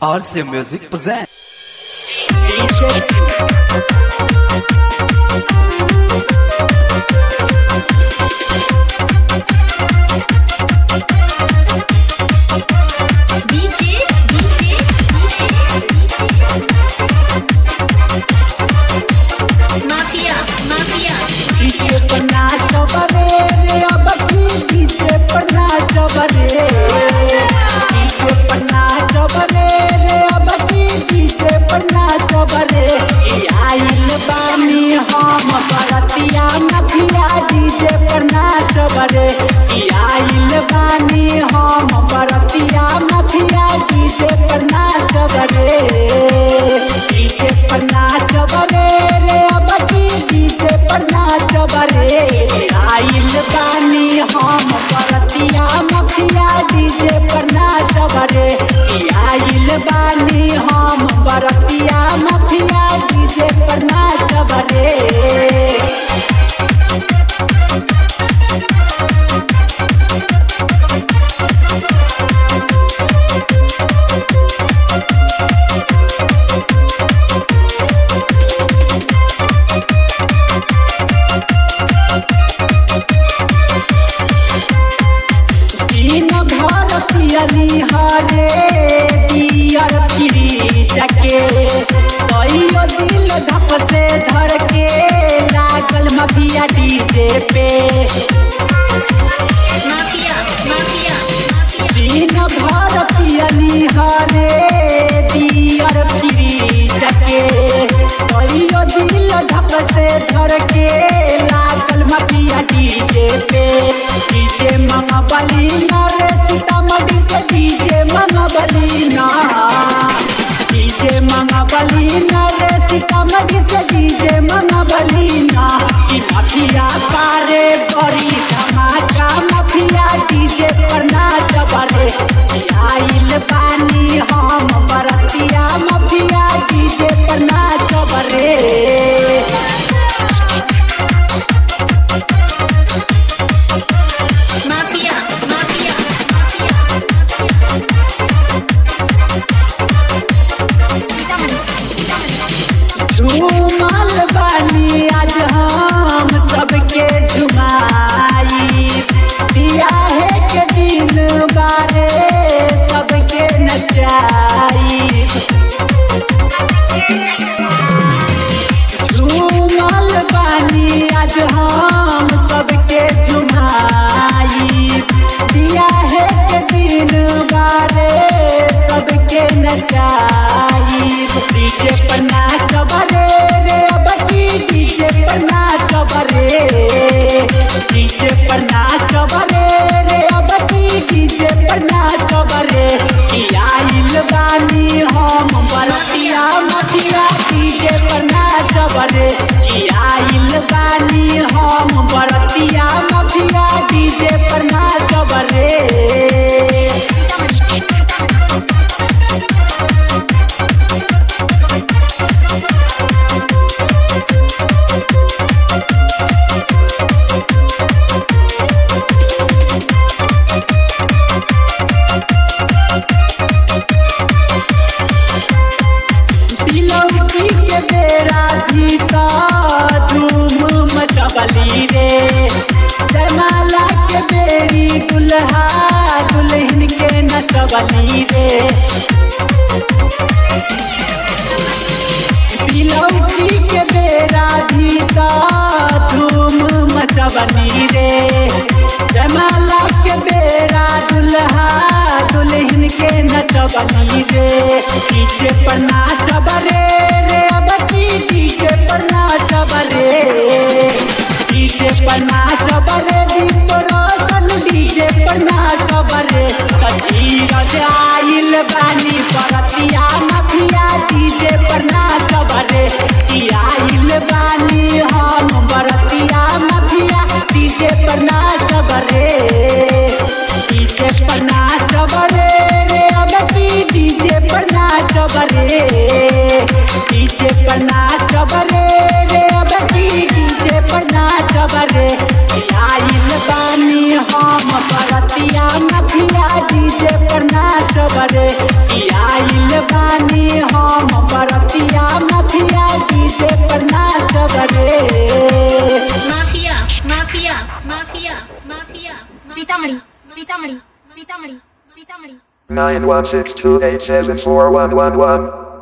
RC Music presents. Mafia. DJ पर नाचो बरे रे अब की डीजे पर नाचो बरे डीजे पर नाचो बरे रे अब की डीजे पर नाचो बरे आइल बानी हम बरतिया मफिया डीजे पर नाचो बरे आइल बानी हम बरतिया मफिया डीजे पर नाचो बरे डीजे पर नाचो बरे रे अब की डीजे पर नाचो बरे आइल बानी हम बरतिया मफिया डीजे पर नाचो बरे आइल बानी हम बरतिया मफिया डीजे पर नाचो बरे पियली हरे दियर फिरी जके कईयो दिल धप से धर के लागल मफिया डीजे पे दिन भर पियली हरे दियर फिरी जके कईयो दिल धप से धर के लागल मफिया डीजे पे डीजे मंगबली रे सीतामढ़ी से डीजे मंगबली रे सीतामढ़ी से डीजे मंगबली की मफिया पारे बड़ी धमाका मफिया डीजे पर नाच बरे आइल बानी हम बरतिया मफिया डीजे पर नाच बरे झूमल बानी आज हम सबके झुमाई बियाहे के दिन बारे सबके नचाई झूमल बानी आज हम सबके झुमाई बियाहे के दिन बारे सबके नचाई डीजे पर नाच बरे रे अब की डीजे पर नाच बरे डीजे पर नाच बरे रे अब की डीजे पर नाच बरे आइल बानी हम बरतिया मफिया डीजे पर नाच बरे आइल बानी हम बरतिया मफिया डीजे पर नाच बरे पिलौती के बेरा भीता धूम मचबली रे जयमाला के बेरी दुल्हा दुल्हन के नचबली रे पिलौती के बेरा भीता धूम मचबली रे जयमाला के बेरा दुल्हा दुल्हन के नचबली रे डीजे पर नाच बरे रे अब की डीजे पर नाच बरे डीजे पर नाच बरे दीप रोशन डीजे पर नाच बरे कजीरज आइल बानी बरतिया मफिया डीजे पर नाच बरे आइल बानी हम बरतिया मफिया डीजे पर नाच बरे डीजे पर नाच बरे रे अब की डीजे पर नाच बरे डीजे पर नाच बरे रे अब की डीजे पर नाच बरे आइल बानी हम बरतिया मफिया डीजे पर नाच बरे आइल आइल बानी हम बरतिया माफिया डीजे पर नाचब रे। Mafia mafia mafia mafia Sitamarhi Sitamarhi Sitamarhi Sitamarhi 9162874111